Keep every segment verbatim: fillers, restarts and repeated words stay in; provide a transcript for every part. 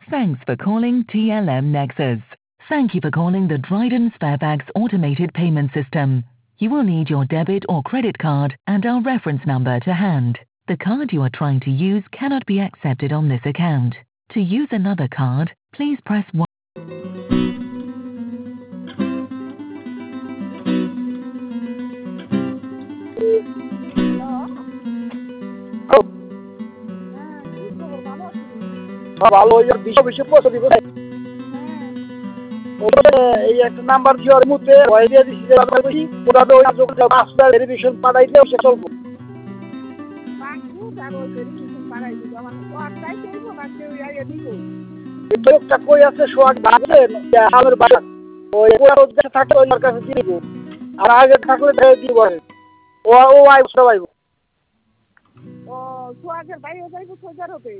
Thanks for calling T L M Nexus. Thank you for calling the Dryden Sparebags automated payment system. You will need your debit or credit card and our reference number to hand. The card you are trying to use cannot be accepted on this account. To use another card, please press one. ভালো বিষয় বিষয় পৌঁছে দিব এই একটা number দিয়ে ওর মুতে ভয় দিয়ে দিছি যে আমরা কই ওরা তো ওই যখন পাঁচটা ভেরিফিকেশন পাঠাই দিলে সে চলবো পাঁচটা আর ওই ভেরিফিকেশন পাঠাই দিব আমার ওটাই চলবো না কেউ আইয়া দিব এটা একটা কই আছে সোয়াক ভাবে আমার বাসা ওই ওরা ওদের থাকে ওই কাছে দিয়ে দিব আর আগে থাকলে দিয়ে দিব ও ও আই সবাই ও সোয়াকের ভাই ও যাইবো সোজার হবে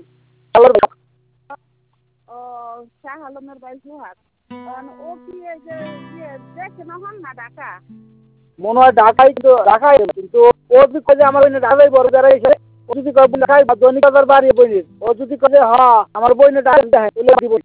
ও শাহ আলমের ভাই সোহাগ ও কি যে দেখে না হন না ঢাকা মনে হয় ঢাকাই তো ঢাকাই কিন্তু ও যদি কয়ে আমার ওই ঢাকাই বড় যারা এসে ও যদি কয়ে ঢাকাই দৈনিক বাজার বাড়ি বইনি ও যদি কয়ে হ্যাঁ আমার বইনে ঢাকাই দেখে তাহলে দিব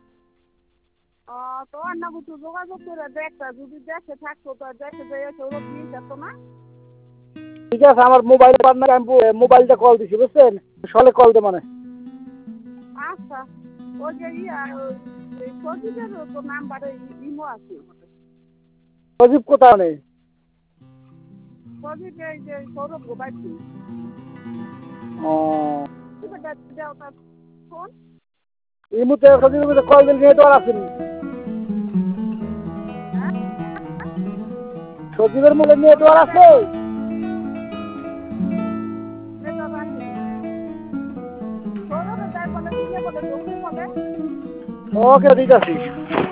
ও তো না বুঝু যোগাযোগ করে দেখতা যদি দেখে থাকতো তো দেখে যে ওরা দিয়ে যেত না ঠিক আছে আমার মোবাইল পার্টনার আমি মোবাইলটা কল দিছি বুঝছেন সলে কল দে মানে আচ্ছা ও যে ইয়া সজীবের তো নাম্বারে ইমো আছে সজীব কোথাও নেই সজীব এই যে সৌরভ গোবাইছি ও ফোন ইমোতে সজীবের কল দিলে নেটওয়ার্ক আসেনি সজীবের মধ্যে নেটওয়ার্ক আছে ওকে ঠিক আছে